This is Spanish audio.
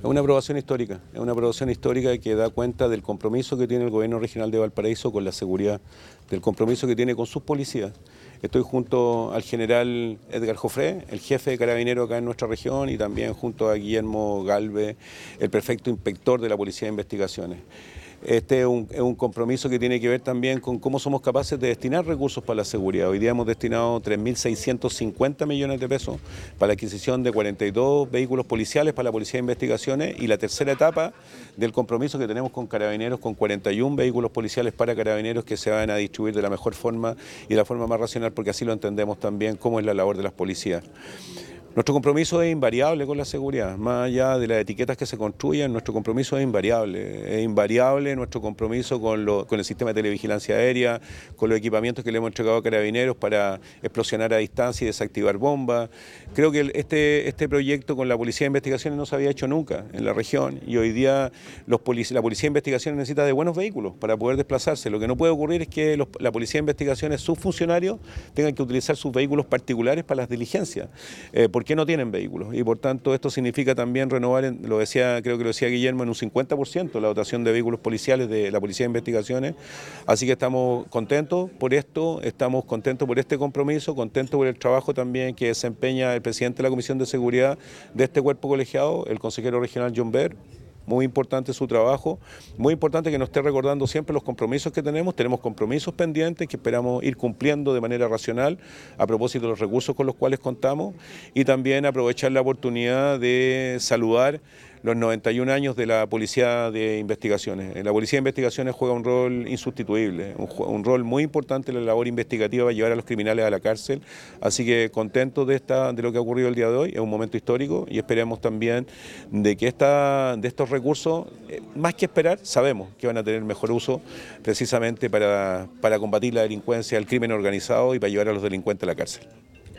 Es una aprobación histórica que da cuenta del compromiso que tiene el gobierno regional de Valparaíso con la seguridad, del compromiso que tiene con sus policías. Estoy junto al general Edgar Jofré, el jefe de Carabineros acá en nuestra región, y también junto a Guillermo Galvez, el prefecto inspector de la Policía de Investigaciones. Este es un compromiso que tiene que ver también con cómo somos capaces de destinar recursos para la seguridad. Hoy día hemos destinado 3.650 millones de pesos para la adquisición de 42 vehículos policiales para la Policía de Investigaciones, y la tercera etapa del compromiso que tenemos con Carabineros, con 41 vehículos policiales para Carabineros que se van a distribuir de la mejor forma y de la forma más racional, porque así lo entendemos también cómo es la labor de las policías. Nuestro compromiso es invariable con la seguridad, más allá de las etiquetas que se construyan, nuestro compromiso es invariable nuestro compromiso con el sistema de televigilancia aérea, con los equipamientos que le hemos entregado a Carabineros para explosionar a distancia y desactivar bombas. Creo que este proyecto con la Policía de Investigaciones no se había hecho nunca en la región, y hoy día la Policía de Investigaciones necesita de buenos vehículos para poder desplazarse. Lo que no puede ocurrir es que la Policía de Investigaciones, sus funcionarios, tengan que utilizar sus vehículos particulares para las diligencias, porque no tienen vehículos, y por tanto esto significa también renovar, creo que lo decía Guillermo, en un 50% la dotación de vehículos policiales de la Policía de Investigaciones. Así que estamos contentos por esto, estamos contentos por este compromiso, contentos por el trabajo también que desempeña el presidente de la Comisión de Seguridad de este cuerpo colegiado, el consejero regional John Ver. Muy importante su trabajo, muy importante que nos esté recordando siempre los compromisos que tenemos compromisos pendientes que esperamos ir cumpliendo de manera racional a propósito de los recursos con los cuales contamos, y también aprovechar la oportunidad de saludar los 91 años de la Policía de Investigaciones. La Policía de Investigaciones juega un rol insustituible, un rol muy importante en la labor investigativa para llevar a los criminales a la cárcel, así que contentos de lo que ha ocurrido el día de hoy. Es un momento histórico y esperemos también de que de estos recursos, más que esperar, sabemos que van a tener mejor uso precisamente para combatir la delincuencia, el crimen organizado y para llevar a los delincuentes a la cárcel.